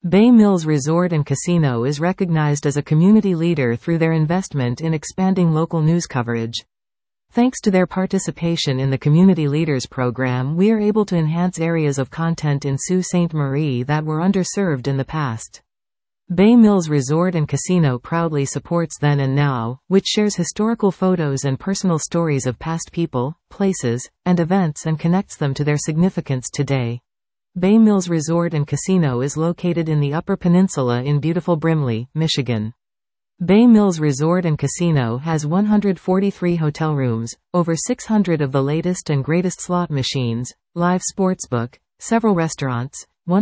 Bay Mills Resort and Casino is recognized as a community leader through their investment in expanding local news coverage. Thanks to their participation in the Community Leaders Program, we are able to enhance areas of content in Sault Ste. Marie that were underserved in the past. Bay Mills Resort and Casino proudly supports Then and Now, which shares historical photos and personal stories of past people, places, and events and connects them to their significance today. Bay Mills Resort and Casino is located in the Upper Peninsula in beautiful Brimley, Michigan. Bay Mills Resort and Casino has 143 hotel rooms, over 600 of the latest and greatest slot machines, live sportsbook, several restaurants,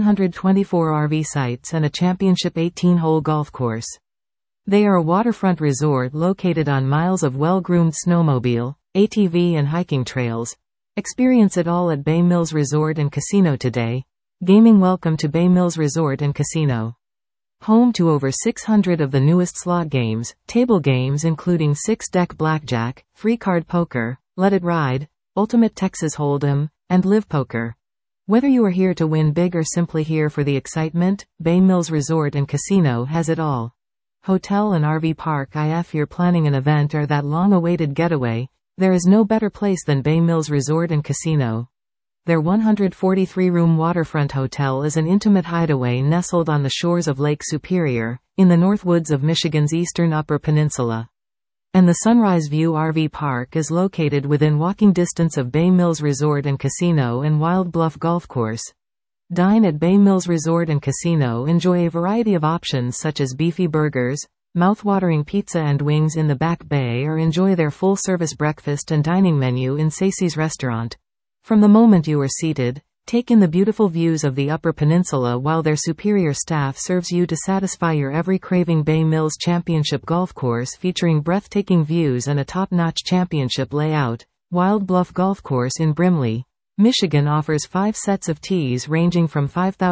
124 RV sites and a championship 18-hole golf course. They are a waterfront resort located on miles of well-groomed snowmobile, ATV and hiking trails. Experience it all at Bay Mills Resort and Casino today. Gaming. Welcome to Bay Mills Resort and Casino. Home to over 600 of the newest slot games, table games including 6-deck blackjack, free card poker, Let It Ride, Ultimate Texas Hold'em, and Live Poker. Whether you are here to win big or simply here for the excitement, Bay Mills Resort and Casino has it all. Hotel and RV park. If you're planning an event or that long-awaited getaway, there is no better place than Bay Mills Resort and Casino. Their 143-room waterfront hotel is an intimate hideaway nestled on the shores of Lake Superior, in the Northwoods of Michigan's eastern Upper Peninsula. And the Sunrise View RV Park is located within walking distance of Bay Mills Resort and Casino and Wild Bluff Golf Course. Dine at Bay Mills Resort and Casino. Enjoy a variety of options such as beefy burgers, mouth-watering pizza and wings in the Back Bay, or enjoy their full-service breakfast and dining menu in Sacey's Restaurant. From the moment you are seated, take in the beautiful views of the Upper Peninsula while their superior staff serves you to satisfy your every craving. Bay Mills Championship Golf Course, featuring breathtaking views and a top-notch championship layout. Wild Bluff Golf Course in Brimley, Michigan offers 5 sets of tees ranging from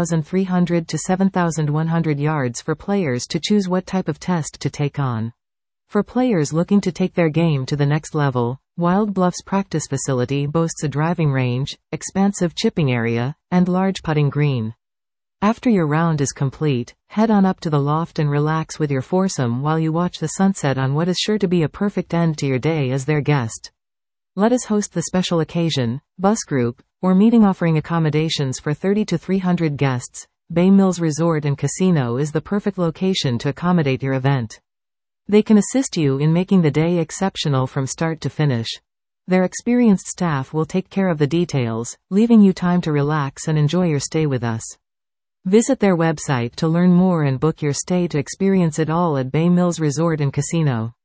5,300 to 7,100 yards for players to choose what type of test to take on. For players looking to take their game to the next level, Wild Bluff's practice facility boasts a driving range, expansive chipping area, and large putting green. After your round is complete, head on up to the loft and relax with your foursome while you watch the sunset on what is sure to be a perfect end to your day as their guest. Let us host the special occasion, bus group, or meeting. Offering accommodations for 30 to 300 guests, Bay Mills Resort and Casino is the perfect location to accommodate your event. They can assist you in making the day exceptional from start to finish. Their experienced staff will take care of the details, leaving you time to relax and enjoy your stay with us. Visit their website to learn more and book your stay to experience it all at Bay Mills Resort and Casino.